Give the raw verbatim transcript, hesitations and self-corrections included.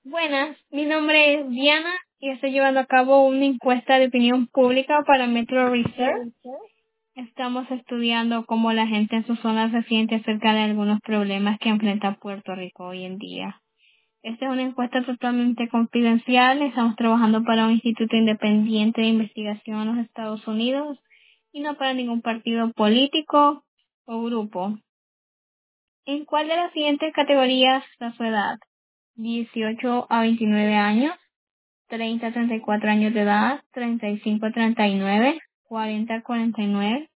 Buenas, mi nombre es Diana y estoy llevando a cabo una encuesta de opinión pública para Metro Research. Estamos estudiando cómo la gente en su zona se siente acerca de algunos problemas que enfrenta Puerto Rico hoy en día. Esta es una encuesta totalmente confidencial. Estamos trabajando para un instituto independiente de investigación en los Estados Unidos y no para ningún partido político o grupo. ¿En cuál de las siguientes categorías está su edad? dieciocho a veintinueve años, treinta a treinta y cuatro años de edad, treinta y cinco a treinta y nueve, cuarenta a cuarenta y nueve,